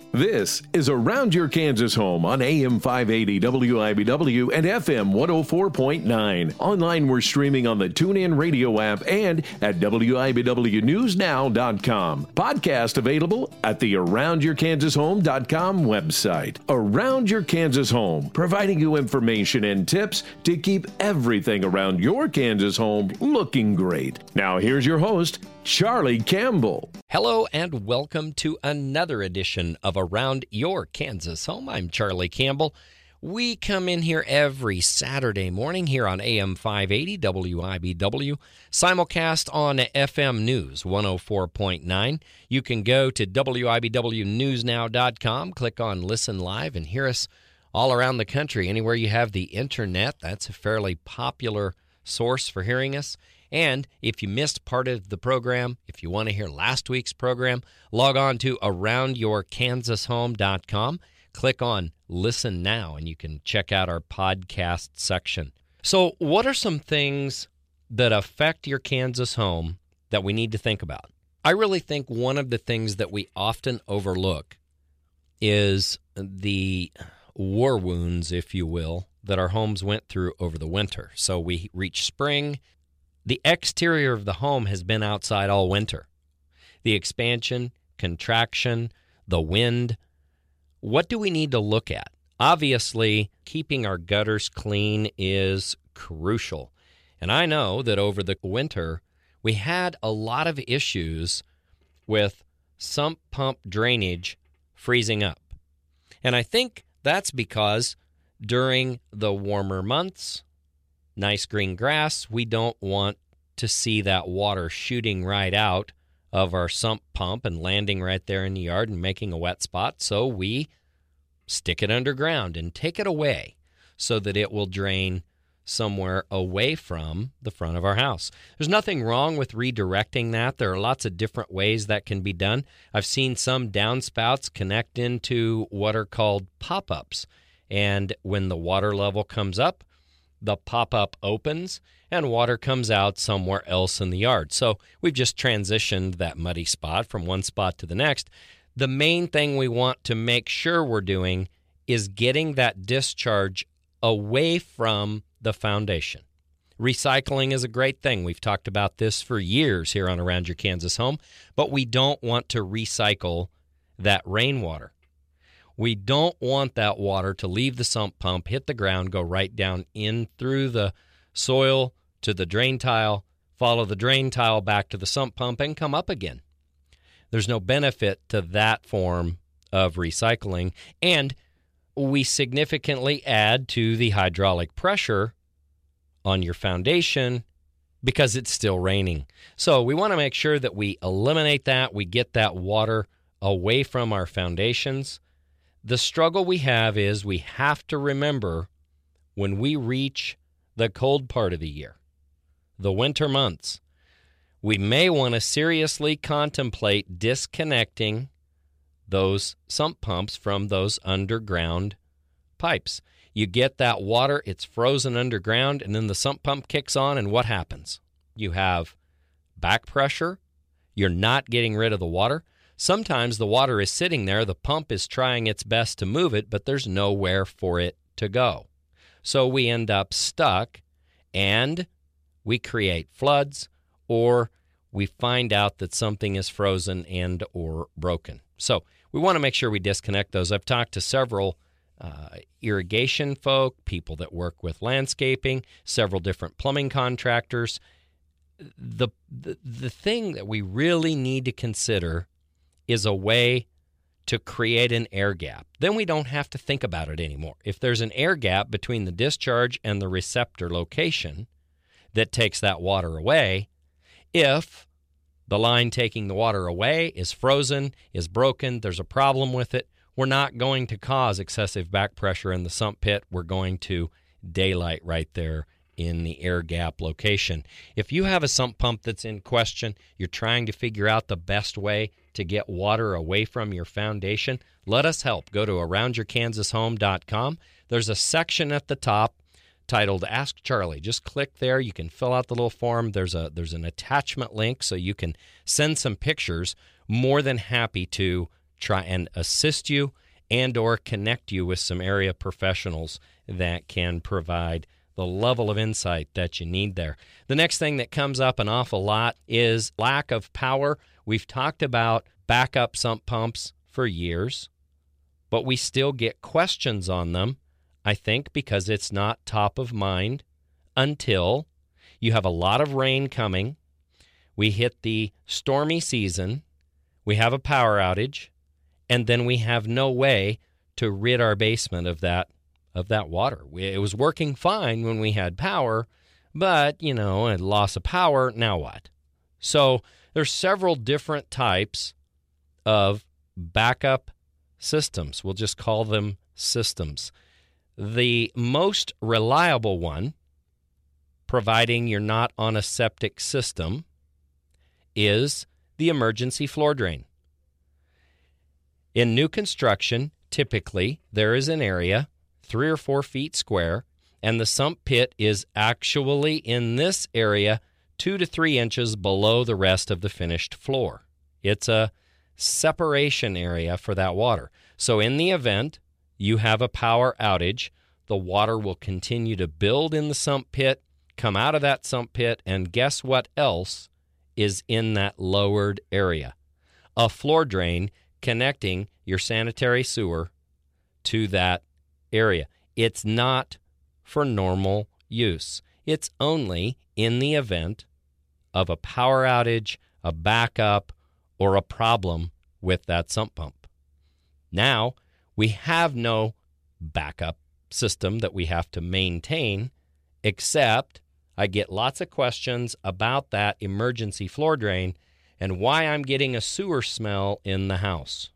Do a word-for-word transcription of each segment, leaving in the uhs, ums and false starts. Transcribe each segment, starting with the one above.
This is Around Your Kansas Home on A M five eighty W I B W and F M one oh four point nine. Online, we're streaming on the TuneIn Radio app and at W I B W news now dot com. Podcast available at the around your kansas home dot com website. Around Your Kansas Home, providing you information and tips to keep everything around your Kansas home looking great. Now here's your host, Charlie Campbell. Hello and welcome to another edition of Around Your Kansas Home. I'm Charlie Campbell. We come in here every Saturday morning here on A M five eighty W I B W, simulcast on F M News one oh four point nine. You can go to W I B W news now dot com, click on Listen Live, and hear us all around the country. Anywhere you have the internet, that's a fairly popular source for hearing us. And if you missed part of the program, if you want to hear last week's program, log on to around your kansas home dot com. Click on Listen Now, and you can check out our podcast section. So what are some things that affect your Kansas home that we need to think about? I really think one of the things that we often overlook is the war wounds, if you will, that our homes went through over the winter. So we reach spring. The exterior of the home has been outside all winter. The expansion, contraction, the wind. What do we need to look at? Obviously, keeping our gutters clean is crucial. And I know that over the winter, we had a lot of issues with sump pump drainage freezing up. And I think that's because during the warmer months, nice green grass, we don't want to see that water shooting right out of our sump pump and landing right there in the yard and making a wet spot. So we stick it underground and take it away so that it will drain somewhere away from the front of our house. There's nothing wrong with redirecting that. There are lots of different ways that can be done. I've seen some downspouts connect into what are called pop-ups. And when the water level comes up, the pop-up opens and water comes out somewhere else in the yard. So we've just transitioned that muddy spot from one spot to the next. The main thing we want to make sure we're doing is getting that discharge away from the foundation. Recycling is a great thing. We've talked about this for years here on Around Your Kansas Home, but we don't want to recycle that rainwater. We don't want that water to leave the sump pump, hit the ground, go right down in through the soil to the drain tile, follow the drain tile back to the sump pump, and come up again. There's no benefit to that form of recycling, and we significantly add to the hydraulic pressure on your foundation because it's still raining. So we want to make sure that we eliminate that, we get that water away from our foundations. The struggle we have is we have to remember when we reach the cold part of the year, the winter months, we may want to seriously contemplate disconnecting those sump pumps from those underground pipes. You get that water, it's frozen underground, and then the sump pump kicks on, and what happens? You have back pressure. You're not getting rid of the water. Sometimes the water is sitting there, the pump is trying its best to move it, but there's nowhere for it to go. So we end up stuck, and we create floods, or we find out that something is frozen and or broken. So we want to make sure we disconnect those. I've talked to several uh, irrigation folk, people that work with landscaping, several different plumbing contractors. The, the, the thing that we really need to consider is a way to create an air gap. Then we don't have to think about it anymore. If there's an air gap between the discharge and the receptor location that takes that water away, if the line taking the water away is frozen, is broken, there's a problem with it, we're not going to cause excessive back pressure in the sump pit. We're going to daylight right there in the air gap location. If you have a sump pump that's in question, you're trying to figure out the best way to get water away from your foundation, let us help. Go to around your kansas home dot com. There's a section at the top titled Ask Charlie. Just click there. You can fill out the little form. There's a there's an attachment link so you can send some pictures. More than happy to try and assist you and or connect you with some area professionals that can provide the level of insight that you need there. The next thing that comes up an awful lot is lack of power. We've talked about backup sump pumps for years, but we still get questions on them, I think, because it's not top of mind until you have a lot of rain coming. We hit the stormy season, we have a power outage, and then we have no way to rid our basement of that of that water. We, it was working fine when we had power, but, you know, a loss of power, now what? So there's several different types of backup systems. We'll just call them systems. The most reliable one, providing you're not on a septic system, is the emergency floor drain. In new construction, typically there is an area three or four feet square, and the sump pit is actually in this area two to three inches below the rest of the finished floor. It's a separation area for that water. So in the event you have a power outage, the water will continue to build in the sump pit, come out of that sump pit, and guess what else is in that lowered area? A floor drain connecting your sanitary sewer to that area. It's not for normal use. It's only in the event of a power outage, a backup, or a problem with that sump pump. Now, we have no backup system that we have to maintain, except I get lots of questions about that emergency floor drain and why I'm getting a sewer smell in the house.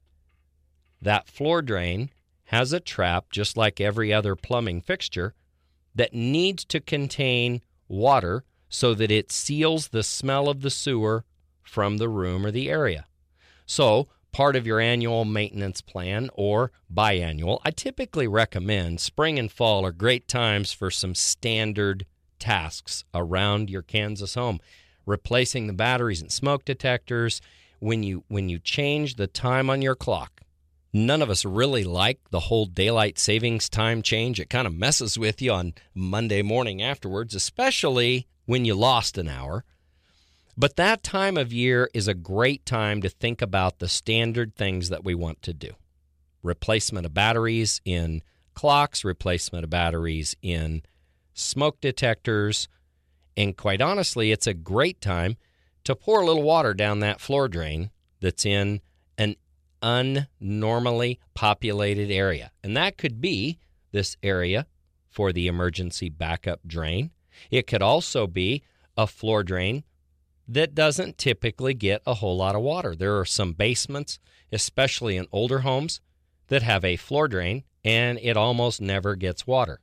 That floor drain has a trap, just like every other plumbing fixture, that needs to contain water so that it seals the smell of the sewer from the room or the area. So, part of your annual maintenance plan or biannual, I typically recommend spring and fall are great times for some standard tasks around your Kansas home. Replacing the batteries and smoke detectors. When you when you change the time on your clock, none of us really like the whole daylight savings time change. It kind of messes with you on Monday morning afterwards, especially when you lost an hour. But that time of year is a great time to think about the standard things that we want to do. Replacement of batteries in clocks, replacement of batteries in smoke detectors, and quite honestly, it's a great time to pour a little water down that floor drain that's in an unnormally populated area. And that could be this area for the emergency backup drain. It could also be a floor drain that doesn't typically get a whole lot of water. There are some basements, especially in older homes, that have a floor drain and it almost never gets water.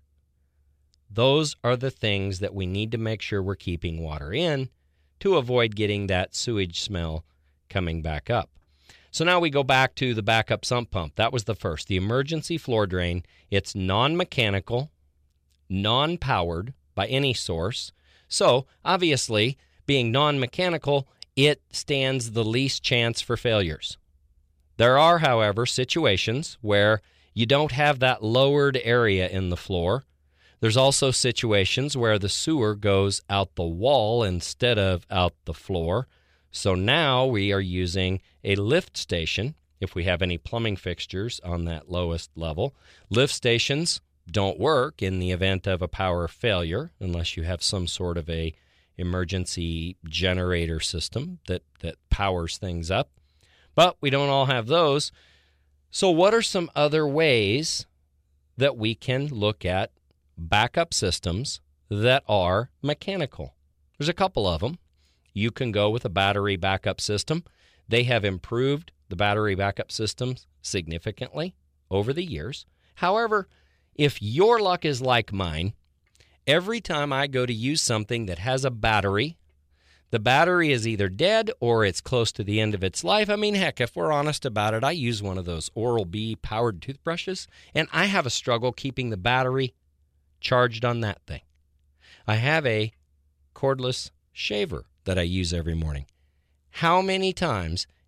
Those are the things that we need to make sure we're keeping water in to avoid getting that sewage smell coming back up. So now we go back to the backup sump pump. That was the first, the emergency floor drain. It's non-mechanical, non-powered by any source. So obviously, being non-mechanical, it stands the least chance for failures. There are, however, situations where you don't have that lowered area in the floor. There's also situations where the sewer goes out the wall instead of out the floor. So now we are using a lift station, if we have any plumbing fixtures on that lowest level. Lift stations don't work in the event of a power failure unless you have some sort of a emergency generator system that, that powers things up. But we don't all have those. So what are some other ways that we can look at backup systems that are mechanical? There's a couple of them. You can go with a battery backup system. They have improved the battery backup systems significantly over the years. However, if your luck is like mine, every time I go to use something that has a battery, the battery is either dead or it's close to the end of its life. I mean, heck, if we're honest about it, I use one of those Oral-B powered toothbrushes, and I have a struggle keeping the battery charged on that thing. I have a cordless shaver that I use every morning. How many times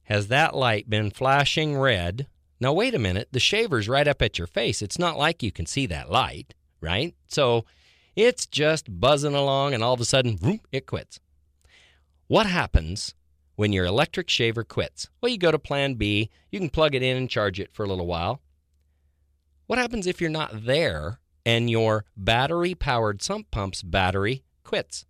has that light been flashing red? Now, wait a minute. The shaver's right up at your face. It's not like you can see that light, right? So it's just buzzing along, and all of a sudden, vroom, it quits. What happens when your electric shaver quits? Well, you go to plan B. You can plug it in and charge it for a little while. What happens if you're not there and your battery-powered sump pump's battery quits?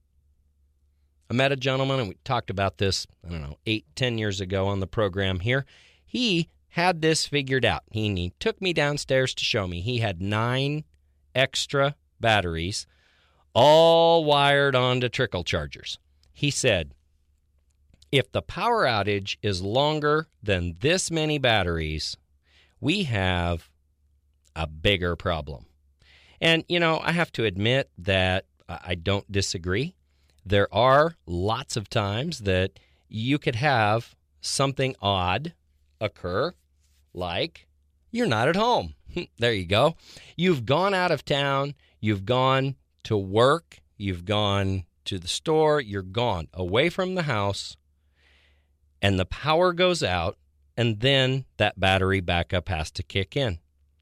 I met a gentleman, and we talked about this, I don't know, eight, ten years ago on the program here. He had this figured out. He, he took me downstairs to show me. He had nine extra batteries, all wired onto trickle chargers. He said, if the power outage is longer than this many batteries, we have a bigger problem. And, you know, I have to admit that I don't disagree. There are lots of times that you could have something odd occur, like you're not at home. There you go. You've gone out of town. You've gone to work. You've gone to the store. You're gone away from the house, and the power goes out, and then that battery backup has to kick in.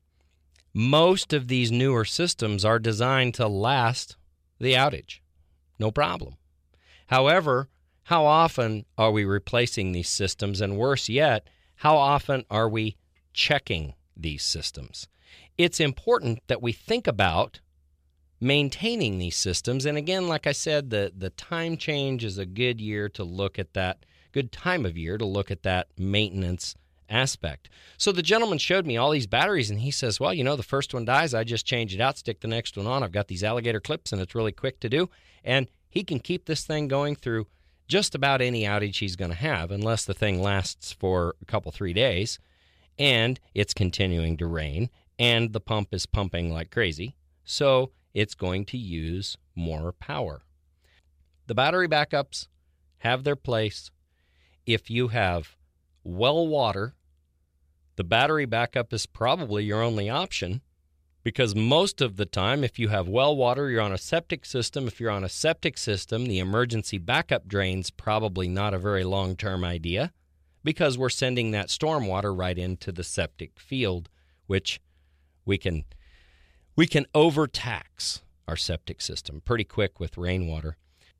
Most of these newer systems are designed to last the outage. No problem. However, how often are we replacing these systems? And worse yet, how often are we checking these systems? It's important that we think about maintaining these systems. And again, like I said, the, the time change is a good year to look at that, good time of year to look at that maintenance aspect. So the gentleman showed me all these batteries, and he says, well, you know, the first one dies, I just change it out, stick the next one on. I've got these alligator clips, and it's really quick to do. And he can keep this thing going through just about any outage he's going to have, unless the thing lasts for a couple, three days, and it's continuing to rain, and the pump is pumping like crazy, so it's going to use more power. The battery backups have their place. If you have well water, the battery backup is probably your only option, because most of the time, if you have well water, you're on a septic system. If you're on a septic system, the emergency backup drain's probably not a very long-term idea, because we're sending that storm water right into the septic field, which we can we can overtax our septic system pretty quick with rainwater.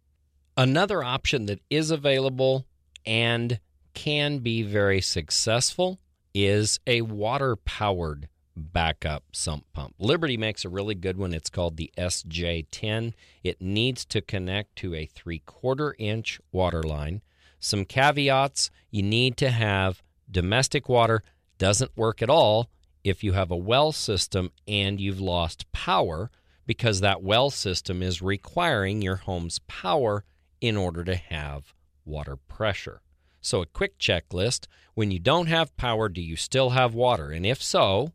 Another option that is available and can be very successful is a water-powered backup sump pump. Liberty makes a really good one. It's called the S J ten. It needs to connect to a three-quarter inch water line. Some caveats: you need to have domestic water. Doesn't work at all if you have a well system and you've lost power, because that well system is requiring your home's power in order to have water pressure. So a quick checklist: when you don't have power, do you still have water? And if so,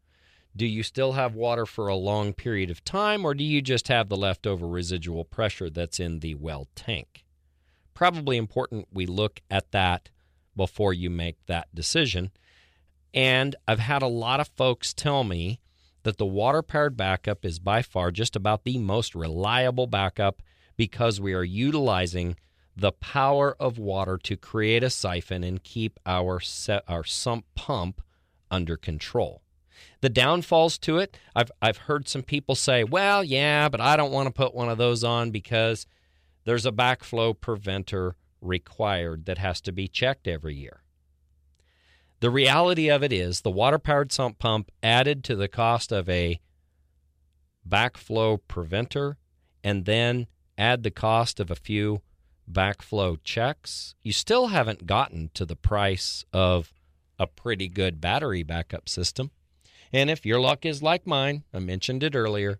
do you still have water for a long period of time, or do you just have the leftover residual pressure that's in the well tank? Probably important we look at that before you make that decision. And I've had a lot of folks tell me that the water-powered backup is by far just about the most reliable backup, because we are utilizing the power of water to create a siphon and keep our set, our sump pump under control. The downfalls to it, I've I've heard some people say, well, yeah, but I don't want to put one of those on because there's a backflow preventer required that has to be checked every year. The reality of it is the water-powered sump pump added to the cost of a backflow preventer, and then add the cost of a few backflow checks, you still haven't gotten to the price of a pretty good battery backup system. And if your luck is like mine, I mentioned it earlier,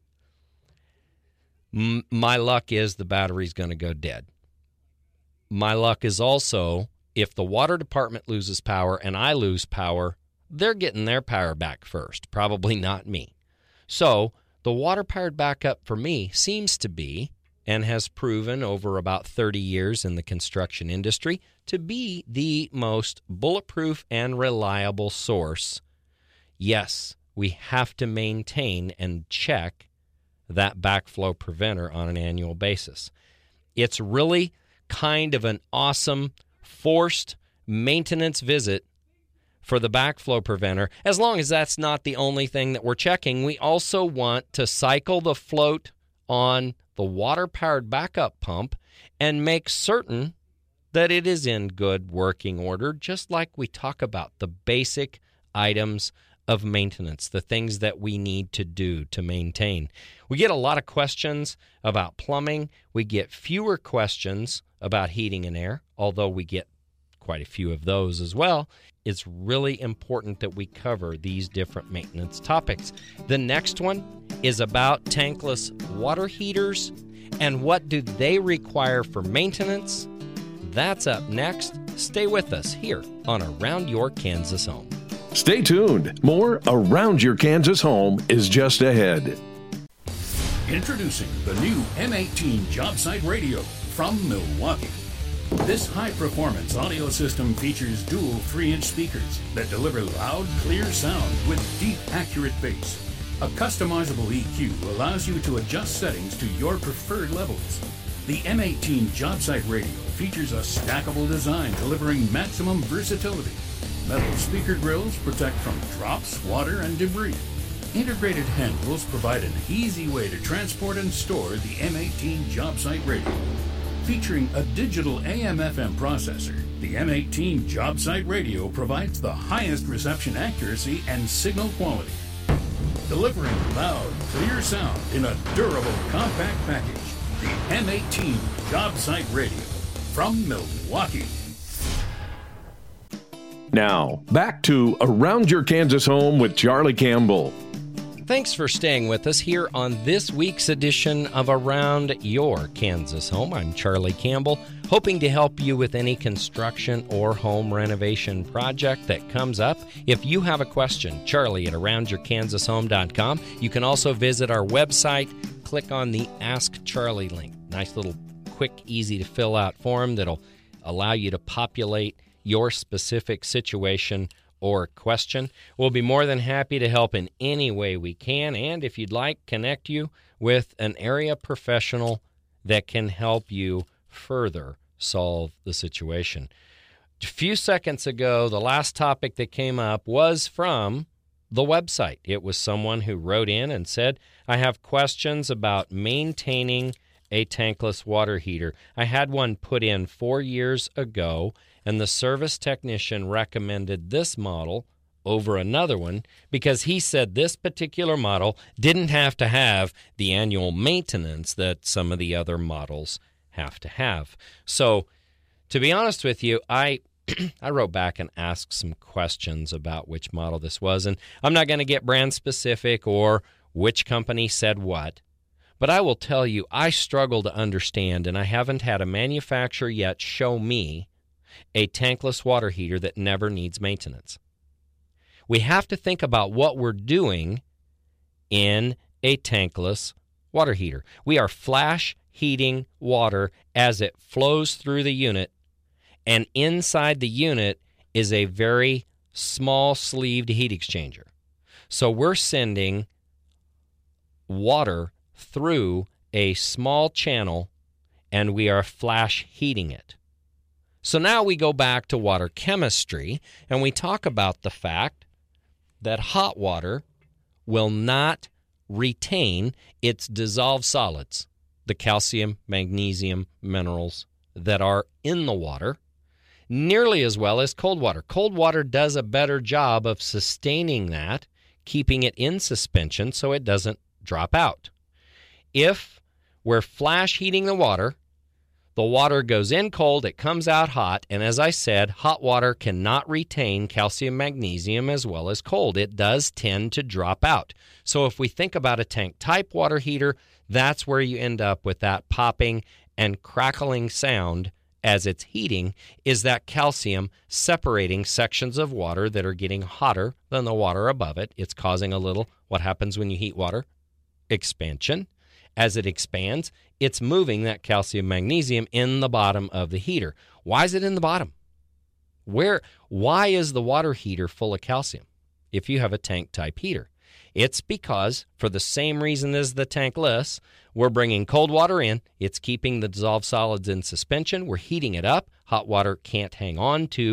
m- my luck is the battery's going to go dead. My luck is also, if the water department loses power and I lose power, they're getting their power back first, probably not me. So the water-powered backup for me seems to be, and has proven over about thirty years in the construction industry, to be the most bulletproof and reliable source. Yes, we have to maintain and check that backflow preventer on an annual basis. It's really kind of an awesome, forced maintenance visit for the backflow preventer, as long as that's not the only thing that we're checking. We also want to cycle the float on the water-powered backup pump and make certain that it is in good working order, just like we talk about the basic items of maintenance, the things that we need to do to maintain. We get a lot of questions about plumbing. We get fewer questions about heating and air, although we get quite a few of those as well. It's really important that we cover these different maintenance topics. The next one is about tankless water heaters and what do they require for maintenance. That's up next. Stay with us here on Around Your Kansas Home. Stay tuned. More Around Your Kansas Home is just ahead. Introducing the new M eighteen Job Site Radio from Milwaukee. This high-performance audio system features dual three-inch speakers that deliver loud, clear sound with deep, accurate bass. A customizable E Q allows you to adjust settings to your preferred levels. The M eighteen Job Site Radio features a stackable design delivering maximum versatility. Metal speaker grills protect from drops, water, and debris. Integrated handles provide an easy way to transport and store the M eighteen Job Site Radio. Featuring a digital A M F M processor, the M eighteen Job Site Radio provides the highest reception accuracy and signal quality. Delivering loud, clear sound in a durable, compact package, the M eighteen Job Site Radio from Milwaukee. Now, back to Around Your Kansas Home with Charlie Campbell. Thanks for staying with us here on this week's edition of Around Your Kansas Home. I'm Charlie Campbell, hoping to help you with any construction or home renovation project that comes up. If you have a question, Charlie at around your kansas home dot com. You can also visit our website, click on the Ask Charlie link. Nice little quick, easy to fill out form that'll allow you to populate your specific situation or question. We'll be more than happy to help in any way we can, and if you'd like, connect you with an area professional that can help you further solve the situation. A few seconds ago, the last topic that came up was from the website. It was someone who wrote in and said, I have questions about maintaining a tankless water heater. I had one put in four years ago, and the service technician recommended this model over another one because he said this particular model didn't have to have the annual maintenance that some of the other models have to have. So, to be honest with you, I I wrote back and asked some questions about which model this was, and I'm not going to get brand specific or which company said what, but I will tell you I struggle to understand, and I haven't had a manufacturer yet show me a tankless water heater that never needs maintenance. We have to think about what we're doing in a tankless water heater. We are flash heating water as it flows through the unit, and inside the unit is a very small sleeved heat exchanger. So we're sending water through a small channel, and we are flash heating it. So now we go back to water chemistry, and we talk about the fact that hot water will not retain its dissolved solids, the calcium, magnesium, minerals that are in the water, nearly as well as cold water. Cold water does a better job of sustaining that, keeping it in suspension so it doesn't drop out. If we're flash heating the water, the water goes in cold, it comes out hot, and as I said, hot water cannot retain calcium, magnesium as well as cold. It does tend to drop out. So if we think about a tank-type water heater, that's where you end up with that popping and crackling sound as it's heating, is that calcium separating sections of water that are getting hotter than the water above it. It's causing a little, what happens when you heat water? Expansion. As it expands, it's moving that calcium magnesium in the bottom of the heater. Why is it in the bottom? Where? Why is the water heater full of calcium if you have a tank-type heater? It's because, for the same reason as the tankless, we're bringing cold water in. It's keeping the dissolved solids in suspension. We're heating it up. Hot water can't hang on to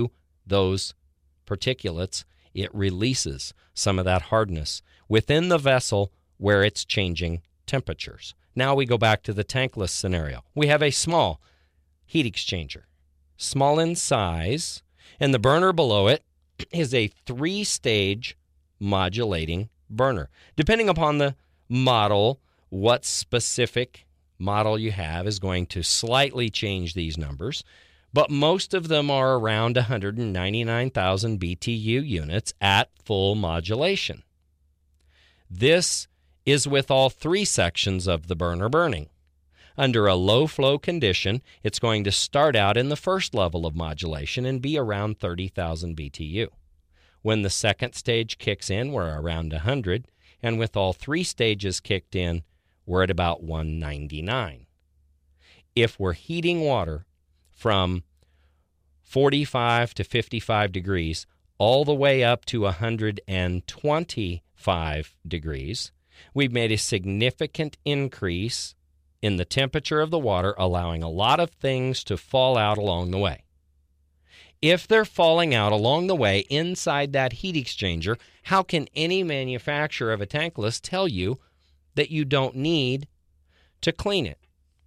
those particulates, it releases some of that hardness within the vessel where it's changing temperatures. Now we go back to the tankless scenario. We have a small heat exchanger, small in size, and the burner below it is a three-stage modulating burner. Depending upon the model, what specific model you have is going to slightly change these numbers, but most of them are around one hundred ninety-nine thousand B T U units at full modulation. This is with all three sections of the burner burning. Under a low flow condition, it's going to start out in the first level of modulation and be around thirty thousand B T U. When the second stage kicks in, we're around one hundred, and with all three stages kicked in, we're at about one ninety-nine. If we're heating water from forty-five to fifty-five degrees all the way up to one hundred twenty-five degrees, we've made a significant increase in the temperature of the water, allowing a lot of things to fall out along the way. If they're falling out along the way inside that heat exchanger, how can any manufacturer of a tankless tell you that you don't need to clean it?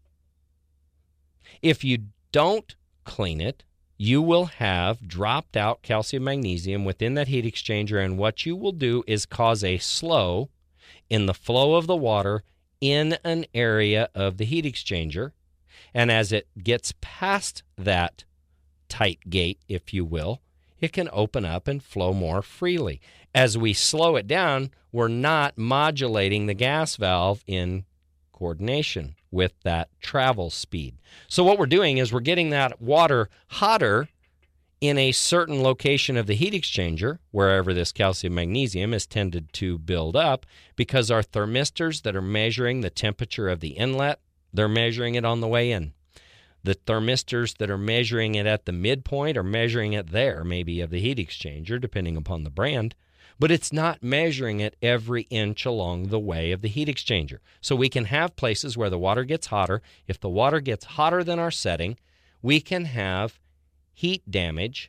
If you don't clean it, you will have dropped out calcium magnesium within that heat exchanger, and what you will do is cause a slow in the flow of the water in an area of the heat exchanger, and as it gets past that tight gate, if you will, it can open up and flow more freely. As we slow it down, we're not modulating the gas valve in coordination with that travel speed. So what we're doing is we're getting that water hotter in a certain location of the heat exchanger, wherever this calcium magnesium is tended to build up, because our thermistors that are measuring the temperature of the inlet, they're measuring it on the way in. The thermistors that are measuring it at the midpoint are measuring it there, maybe of the heat exchanger, depending upon the brand, but it's not measuring it every inch along the way of the heat exchanger. So we can have places where the water gets hotter. If the water gets hotter than our setting, we can have heat damage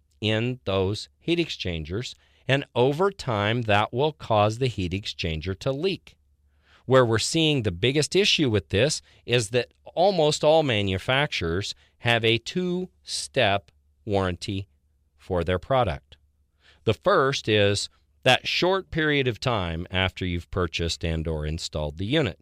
in those heat exchangers, and over time that will cause the heat exchanger to leak. Where we're seeing the biggest issue with this is that almost all manufacturers have a two-step warranty for their product. The first is that short period of time after you've purchased and or installed the unit.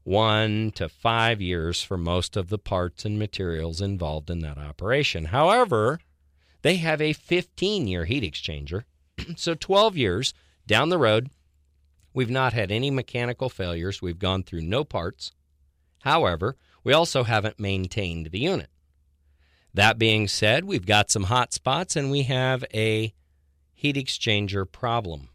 One to five years for most of the parts and materials involved in that operation. However, they have a fifteen-year heat exchanger, so twelve years down the road, we've not had any mechanical failures. We've gone through no parts. However, we also haven't maintained the unit. That being said, we've got some hot spots and we have a heat exchanger problem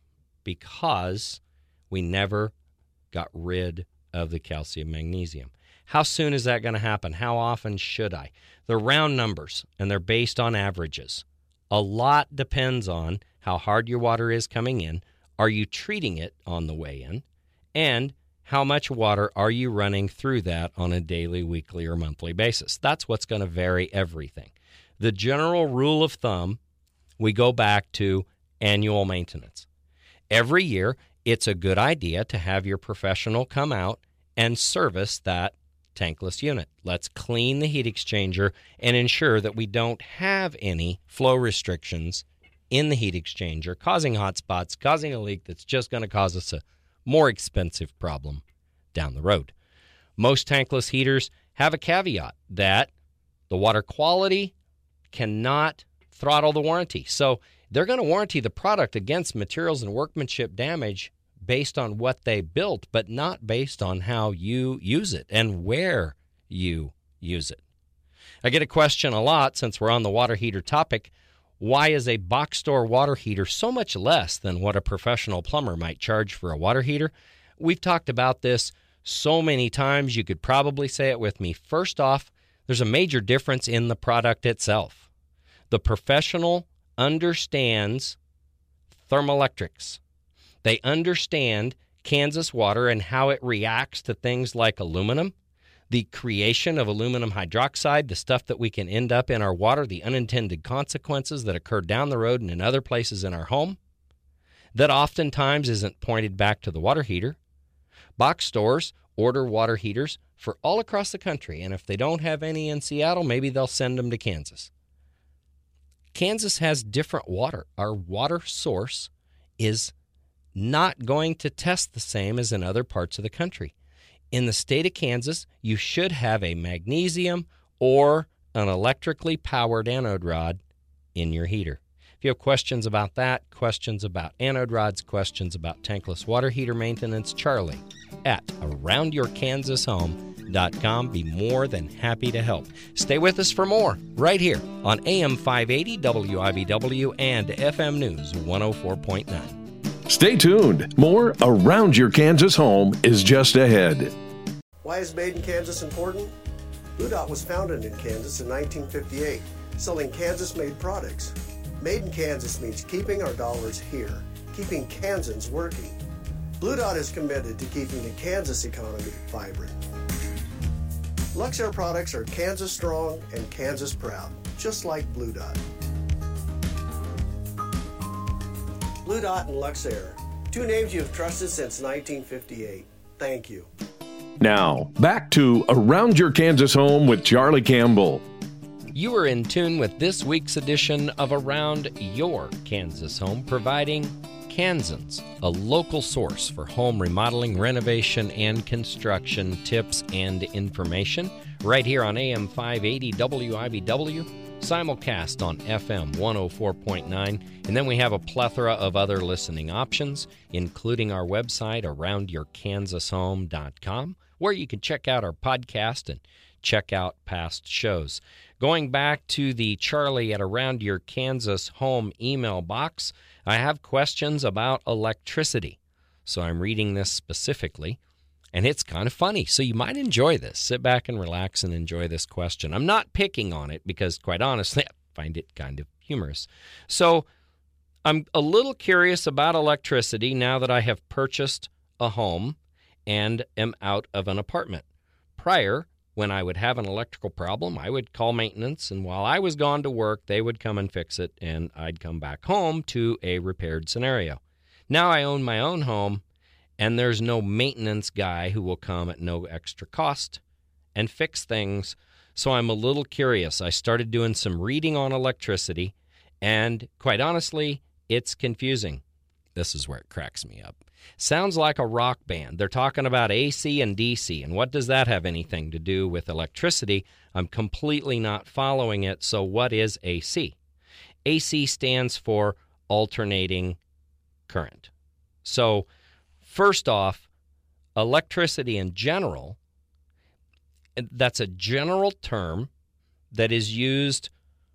because we never got rid of the calcium magnesium. How soon is that going to happen? How often should I? They're round numbers and they're based on averages. A lot depends on how hard your water is coming in. Are you treating it on the way in? And how much water are you running through that on a daily, weekly, or monthly basis? That's what's going to vary everything. The general rule of thumb, we go back to annual maintenance. Every year, it's a good idea to have your professional come out and service that tankless unit. Let's clean the heat exchanger and ensure that we don't have any flow restrictions in the heat exchanger, causing hot spots, causing a leak that's just going to cause us a more expensive problem down the road. Most tankless heaters have a caveat that the water quality cannot throttle the warranty. So they're going to warranty the product against materials and workmanship damage based on what they built, but not based on how you use it and where you use it. I get a question a lot since we're on the water heater topic. Why is a box store water heater so much less than what a professional plumber might charge for a water heater? We've talked about this so many times, you could probably say it with me. First off, there's a major difference in the product itself. The professional understands thermoelectrics. They understand Kansas water and how it reacts to things like aluminum. the creation of aluminum hydroxide, the stuff that we can end up in our water, the unintended consequences that occur down the road and in other places in our home, that oftentimes isn't pointed back to the water heater. Box stores order water heaters for all across the country, and if they don't have any in Seattle, maybe they'll send them to Kansas. Kansas has different water. Our water source is not going to test the same as in other parts of the country. In the state of Kansas, you should have a magnesium or an electrically powered anode rod in your heater. If you have questions about that, questions about anode rods, questions about tankless water heater maintenance, Charlie at around your kansas home dot com. Be more than happy to help. Stay with us for more right here on A M five eighty W I B W and F M News one oh four point nine. Stay tuned. More Around Your Kansas Home is just ahead. Why is Made in Kansas important? Blue Dot was founded in Kansas in nineteen fifty-eight, selling Kansas-made products. Made in Kansas means keeping our dollars here, keeping Kansans working. Blue Dot is committed to keeping the Kansas economy vibrant. Luxair products are Kansas strong and Kansas proud, just like Blue Dot. Blue Dot and Luxair, two names you've trusted since nineteen fifty-eight. Thank you. Now, back to Around Your Kansas Home with Charlie Campbell. You are in tune with this week's edition of Around Your Kansas Home, providing Kansans a local source for home remodeling, renovation, and construction tips and information right here on A M five eighty W I B W, simulcast on F M one oh four point nine, and then we have a plethora of other listening options, including our website, around your kansas home dot com, where you can check out our podcast and check out past shows. Going back to the Charlie at Around Your Kansas Home email box, I have questions about electricity. So I'm reading this specifically, and it's kind of funny. So you might enjoy this. Sit back and relax and enjoy this question. I'm not picking on it because, quite honestly, I find it kind of humorous. So I'm a little curious about electricity now that I have purchased a home and am out of an apartment. Prior, when I would have an electrical problem, I would call maintenance, and while I was gone to work, they would come and fix it, and I'd come back home to a repaired scenario. Now I own my own home, and there's no maintenance guy who will come at no extra cost and fix things, so I'm a little curious. I started doing some reading on electricity, and quite honestly, it's confusing. This is where it cracks me up. Sounds like a rock band. They're talking about A C and D C, and what does that have anything to do with electricity? I'm completely not following it, so what is A C? A C stands for alternating current. So, first off, electricity in general, that's a general term that is used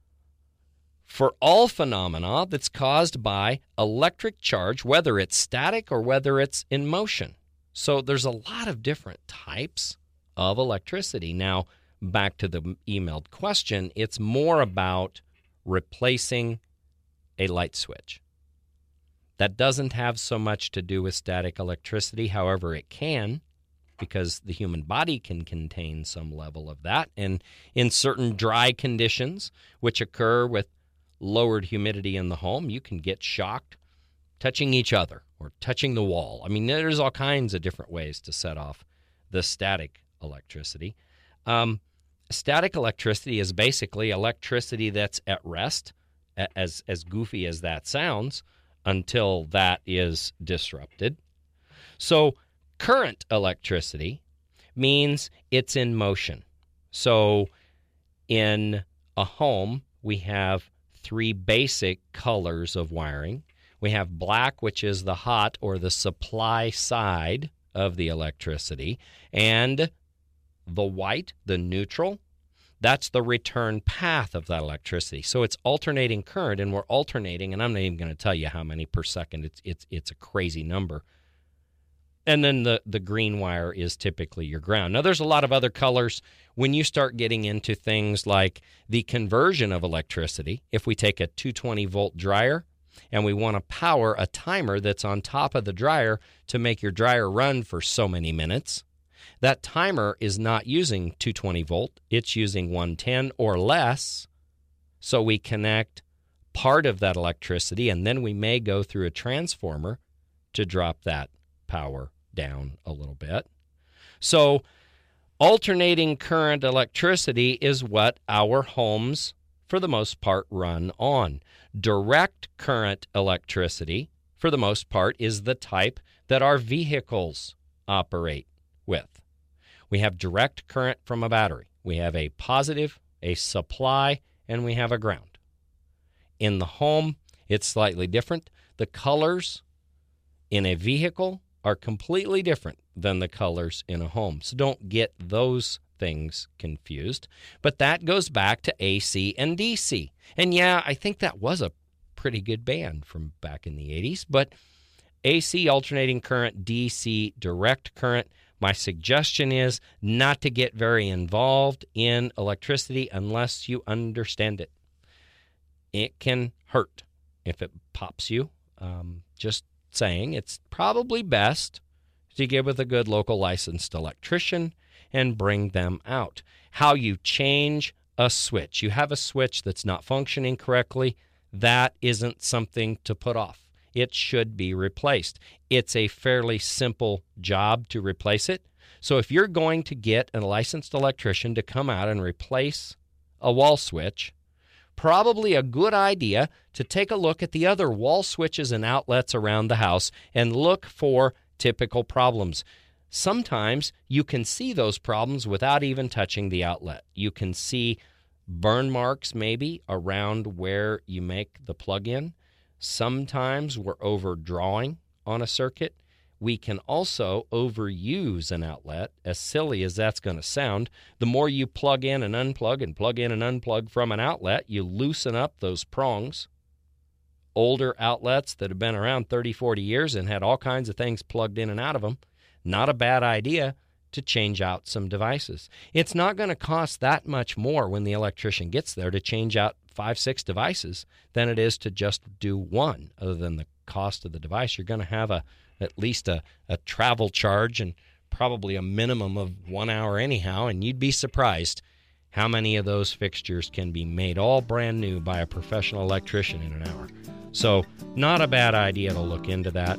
for all phenomena that's caused by electric charge, whether it's static or whether it's in motion. So there's a lot of different types of electricity. Now, back to the emailed question, it's more about replacing a light switch. That doesn't have so much to do with static electricity. However, it can, because the human body can contain some level of that. And in certain dry conditions, which occur with lowered humidity in the home, you can get shocked touching each other or touching the wall. I mean, there's all kinds of different ways to set off the static electricity. Um, static electricity is basically electricity that's at rest, as, as goofy as that sounds, until that is disrupted. So current electricity means it's in motion. So in a home, we have three basic colors of wiring. We have black, which is the hot or the supply side of the electricity, and the white, the neutral, that's the return path of that electricity. So it's alternating current, and we're alternating, and I'm not even going to tell you how many per second. It's it's it's a crazy number. And then the, the green wire is typically your ground. Now, there's a lot of other colors. When you start getting into things like the conversion of electricity, if we take a two hundred twenty volt dryer and we want to power a timer that's on top of the dryer to make your dryer run for so many minutes, That timer is not using two twenty volt. It's using one ten or less. So we connect part of that electricity, and then we may go through a transformer to drop that power down a little bit. So alternating current electricity is what our homes, for the most part, run on. Direct current electricity, for the most part, is the type that our vehicles operate with. We have direct current from a battery. We have a positive, a supply, and we have a ground. In the home, it's slightly different. The colors in a vehicle are completely different than the colors in a home. So don't get those things confused. But that goes back to A C and D C. And yeah, I think that was a pretty good band from back in the eighties. But A C, alternating current, D C, direct current. My suggestion is not to get very involved in electricity unless you understand it. It can hurt if it pops you. Um, just saying, it's probably best to get with a good local licensed electrician and bring them out. How you change a switch. You have a switch that's not functioning correctly. That isn't something to put off. It should be replaced. It's a fairly simple job to replace it. So if you're going to get a licensed electrician to come out and replace a wall switch, probably a good idea to take a look at the other wall switches and outlets around the house and look for typical problems. Sometimes you can see those problems without even touching the outlet. You can see burn marks maybe around where you make the plug-in. Sometimes we're overdrawing on a circuit. We can also overuse an outlet, as silly as that's going to sound. The more you plug in and unplug and plug in and unplug from an outlet, you loosen up those prongs. Older outlets that have been around thirty, forty years and had all kinds of things plugged in and out of them, not a bad idea to change out some devices. It's not going to cost that much more when the electrician gets there to change out five, six devices than it is to just do one, other than the cost of the device. You're going to have a at least a, a travel charge and probably a minimum of one hour anyhow, and you'd be surprised how many of those fixtures can be made all brand new by a professional electrician in an hour. So not a bad idea to look into that.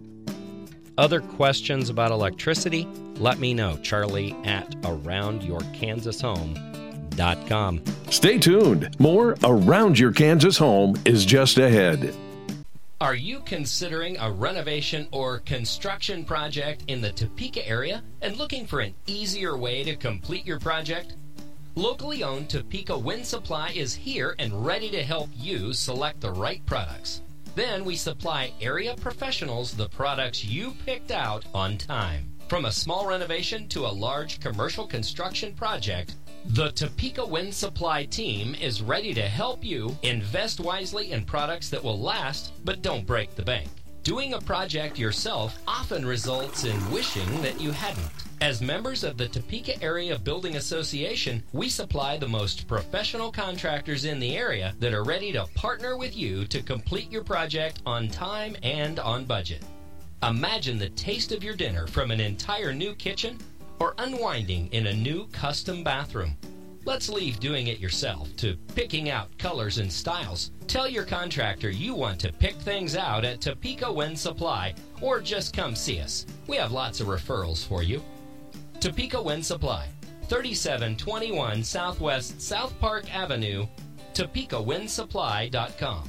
Other questions about electricity? Let me know. Charlie at around your kansas home dot com. Stay tuned. More Around Your Kansas Home is just ahead. Are you considering a renovation or construction project in the Topeka area and looking for an easier way to complete your project? Locally owned Topeka Wind Supply is here and ready to help you select the right products. Then we supply area professionals the products you picked out on time. From a small renovation to a large commercial construction project, the Topeka Wind Supply team is ready to help you invest wisely in products that will last but don't break the bank. Doing a project yourself often results in wishing that you hadn't. As members of the Topeka Area Building Association, we supply the most professional contractors in the area that are ready to partner with you to complete your project on time and on budget. Imagine the taste of your dinner from an entire new kitchen or unwinding in a new custom bathroom. Let's leave doing it yourself to picking out colors and styles. Tell your contractor you want to pick things out at Topeka Wind Supply, or just come see us. We have lots of referrals for you. Topeka Wind Supply, thirty-seven twenty-one Southwest South Park Avenue, topeka wind supply dot com.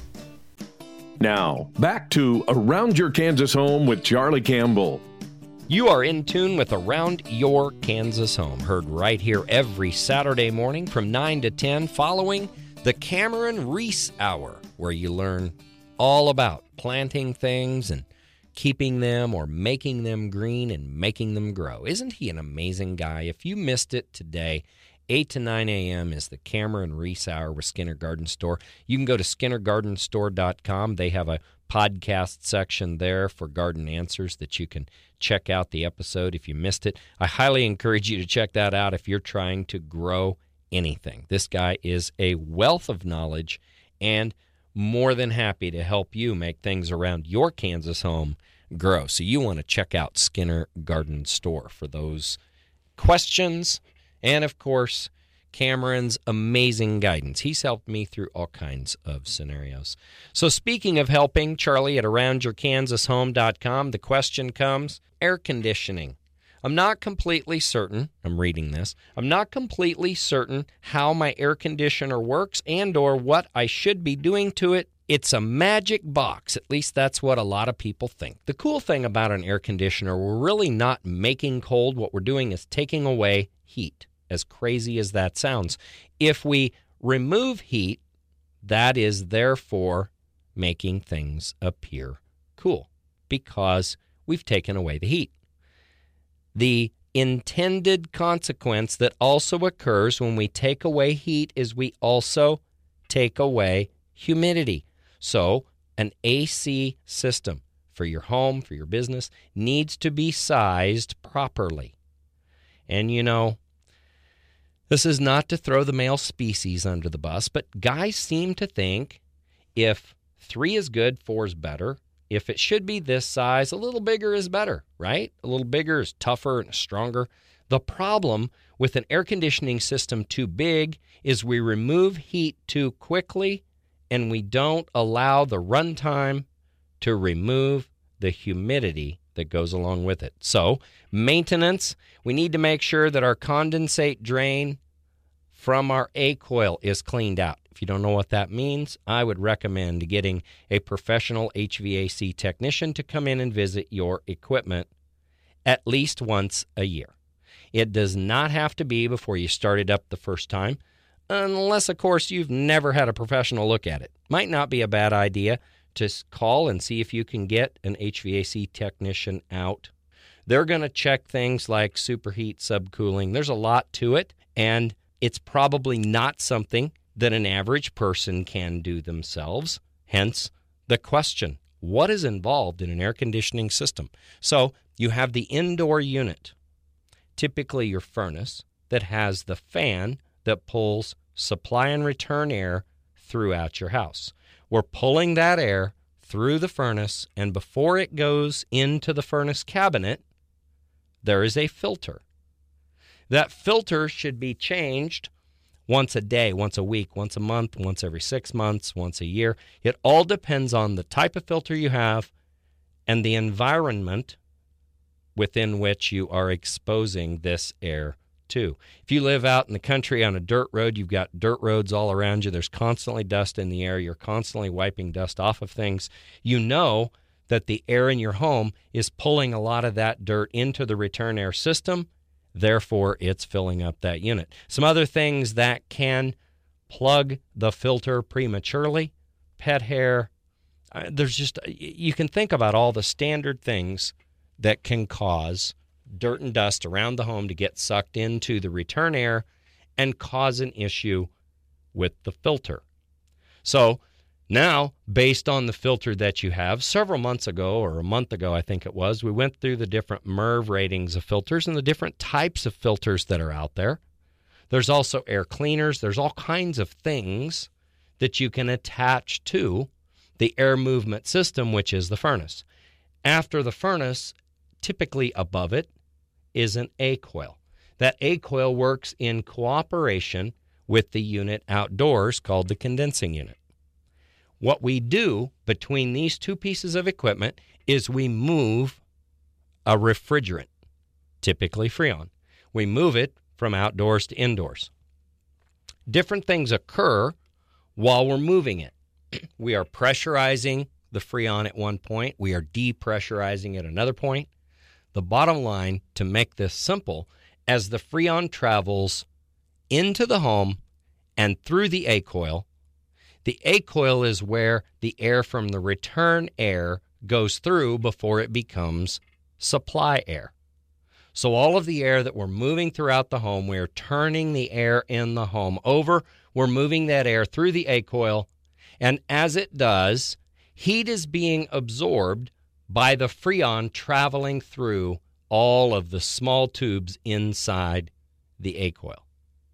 Now, back to Around Your Kansas Home with Charlie Campbell. You are in tune with Around Your Kansas Home, heard right here every Saturday morning from nine to ten following the Cameron Reese Hour, where you learn all about planting things and keeping them or making them green and making them grow. Isn't he an amazing guy? If you missed it today, eight to nine a.m. is the Cameron Reese Hour with Skinner Garden Store. You can go to skinner garden store dot com. They have a podcast section there for garden answers that you can check out the episode if you missed it. I highly encourage you to check that out if you're trying to grow anything. This guy is a wealth of knowledge and more than happy to help you make things around your Kansas home grow. So you want to check out Skinner Garden Store for those questions, and, of course, Cameron's amazing guidance. He's helped me through all kinds of scenarios. So speaking of helping, Charlie at around your kansas home dot com, the question comes, air conditioning. I'm not completely certain, I'm reading this, I'm not completely certain how my air conditioner works and or what I should be doing to it. It's a magic box. At least that's what a lot of people think. The cool thing about an air conditioner, we're really not making cold. What we're doing is taking away heat, as crazy as that sounds. If we remove heat, that is therefore making things appear cool because we've taken away the heat. The intended consequence that also occurs when we take away heat is we also take away humidity. So an A C system for your home, for your business, needs to be sized properly. And you know, this is not to throw the male species under the bus, but guys seem to think if three is good, four is better. If it should be this size, a little bigger is better, right? A little bigger is tougher and stronger. The problem with an air conditioning system too big is we remove heat too quickly and we don't allow the runtime to remove the humidity that goes along with it. So, maintenance, we need to make sure that our condensate drain from our A-coil is cleaned out. If you don't know what that means, I would recommend getting a professional H V A C technician to come in and visit your equipment at least once a year. It does not have to be before you start it up the first time, unless, of course, you've never had a professional look at it. Might not be a bad idea to call and see if you can get an H V A C technician out. They're going to check things like superheat, subcooling. There's a lot to it, and it's probably not something that an average person can do themselves. Hence, the question, what is involved in an air conditioning system? So you have the indoor unit, typically your furnace, that has the fan that pulls supply and return air throughout your house. We're pulling that air through the furnace, and before it goes into the furnace cabinet, there is a filter. That filter should be changed once a day, once a week, once a month, once every six months, once a year. It all depends on the type of filter you have and the environment within which you are exposing this air to. If you live out in the country on a dirt road, you've got dirt roads all around you. There's constantly dust in the air. You're constantly wiping dust off of things. You know that the air in your home is pulling a lot of that dirt into the return air system. Therefore, it's filling up that unit. Some other things that can plug the filter prematurely, pet hair. Uh, there's just, you can think about all the standard things that can cause dirt and dust around the home to get sucked into the return air and cause an issue with the filter. So now, based on the filter that you have, several months ago, or a month ago I think it was, we went through the different M E R V ratings of filters and the different types of filters that are out there. There's also air cleaners. There's all kinds of things that you can attach to the air movement system, which is the furnace. After the furnace, typically above it, is an A-coil. That A-coil works in cooperation with the unit outdoors called the condensing unit. What we do between these two pieces of equipment is we move a refrigerant, typically Freon. We move it from outdoors to indoors. Different things occur while we're moving it. We are pressurizing the Freon at one point. We are depressurizing at another point. The bottom line, to make this simple, as the Freon travels into the home and through the A-coil, the A-coil is where the air from the return air goes through before it becomes supply air. So all of the air that we're moving throughout the home, we're turning the air in the home over. We're moving that air through the A-coil, and as it does, heat is being absorbed by the Freon traveling through all of the small tubes inside the A-coil.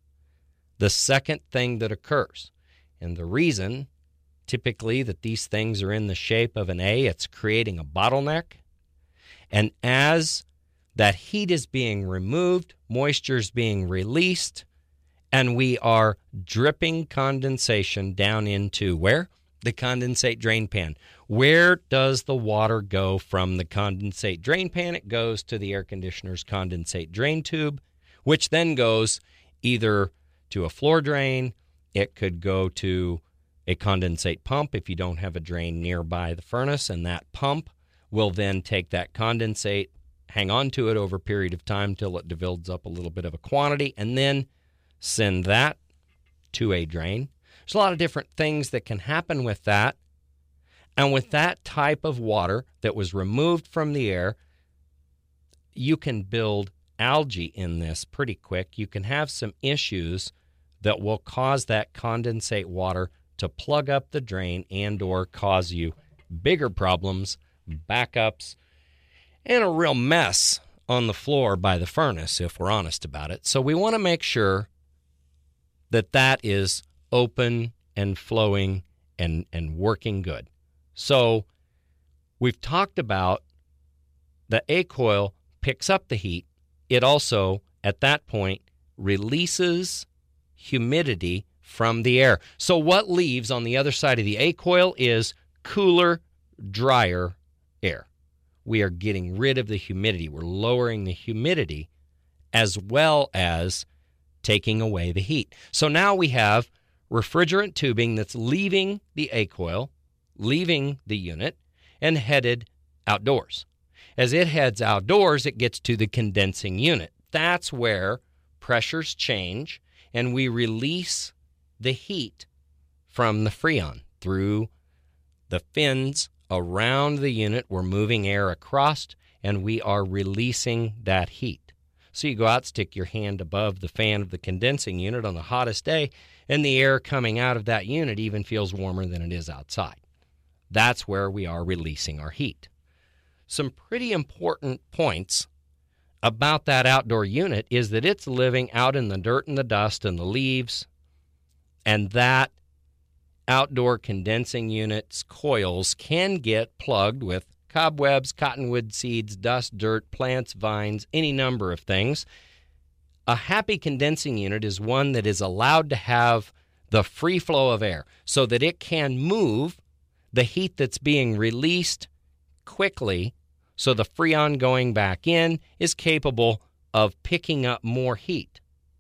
The second thing that occurs, and the reason typically that these things are in the shape of an A, it's creating a bottleneck. And as that heat is being removed, moisture is being released, and we are dripping condensation down into where? The condensate drain pan. Where does the water go from the condensate drain pan? It goes to the air conditioner's condensate drain tube, which then goes either to a floor drain. It could go to a condensate pump if you don't have a drain nearby the furnace, and that pump will then take that condensate, hang on to it over a period of time till it builds up a little bit of a quantity, and then send that to a drain. There's a lot of different things that can happen with that. And with that type of water that was removed from the air, you can build algae in this pretty quick. You can have some issues that will cause that condensate water to plug up the drain and or cause you bigger problems, backups, and a real mess on the floor by the furnace, if we're honest about it. So we want to make sure that that is open and flowing and, and working good. So we've talked about the A-coil picks up the heat. It also, at that point, releases humidity from the air. So what leaves on the other side of the A-coil is cooler, drier air. We are getting rid of the humidity. We're lowering the humidity as well as taking away the heat. So now we have refrigerant tubing that's leaving the A-coil, leaving the unit, and headed outdoors. As it heads outdoors, it gets to the condensing unit. That's where pressures change, and we release the heat from the Freon through the fins around the unit. We're moving air across, and we are releasing that heat. So you go out, stick your hand above the fan of the condensing unit on the hottest day, and the air coming out of that unit even feels warmer than it is outside. That's where we are releasing our heat. Some pretty important points about that outdoor unit is that it's living out in the dirt and the dust and the leaves, and that outdoor condensing unit's coils can get plugged with cobwebs, cottonwood seeds, dust, dirt, plants, vines, any number of things. A happy condensing unit is one that is allowed to have the free flow of air so that it can move the heat that's being released quickly, so the Freon going back in is capable of picking up more heat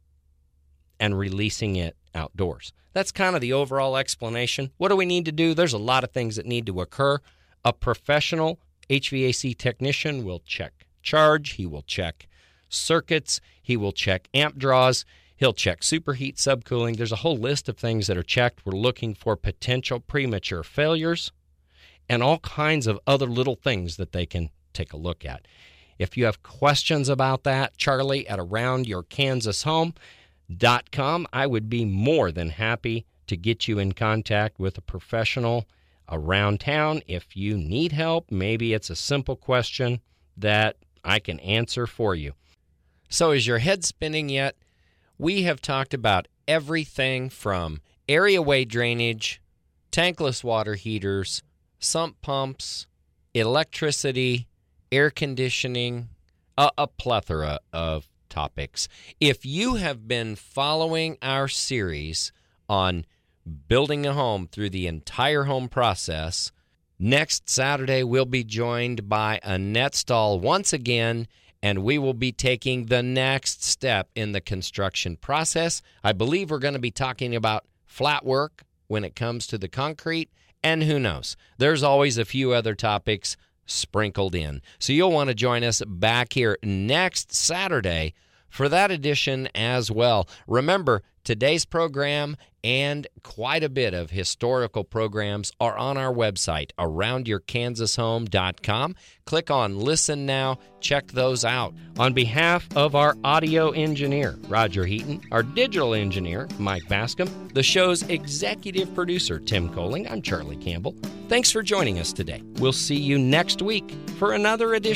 and releasing it outdoors. That's kind of the overall explanation. What do we need to do? There's a lot of things that need to occur. A professional H V A C technician will check charge. He will check circuits. He will check amp draws. He'll check superheat, subcooling. There's a whole list of things that are checked. We're looking for potential premature failures and all kinds of other little things that they can take a look at. If you have questions about that, Charlie at around your kansas home dot com, I would be more than happy to get you in contact with a professional around town. If you need help, maybe it's a simple question that I can answer for you. So is your head spinning yet? We have talked about everything from area-way drainage, tankless water heaters, sump pumps, electricity, air conditioning, a, a plethora of topics. If you have been following our series on building a home through the entire home process, next Saturday we'll be joined by Annette Stahl once again, and we will be taking the next step in the construction process. I believe we're going to be talking about flat work when it comes to the concrete, and who knows, there's always a few other topics sprinkled in. So you'll want to join us back here next Saturday for that edition as well. Remember, today's program and quite a bit of historical programs are on our website, around your kansas home dot com. Click on Listen Now. Check those out. On behalf of our audio engineer, Roger Heaton, our digital engineer, Mike Bascom, the show's executive producer, Tim Colling, I'm Charlie Campbell. Thanks for joining us today. We'll see you next week for another edition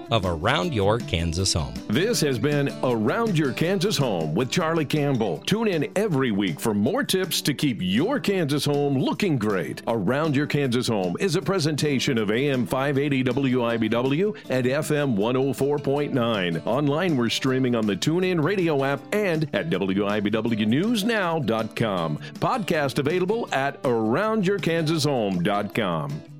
of Around Your Kansas Home. This has been Around Your Kansas Home with Charlie Campbell. Tune in every week for more tips to keep your Kansas home looking great. Around Your Kansas Home is a presentation of A M five eighty W I B W and F M one oh four point nine. Online, we're streaming on the TuneIn Radio app and at W I B W news now dot com. Podcast available at around your kansas home dot com.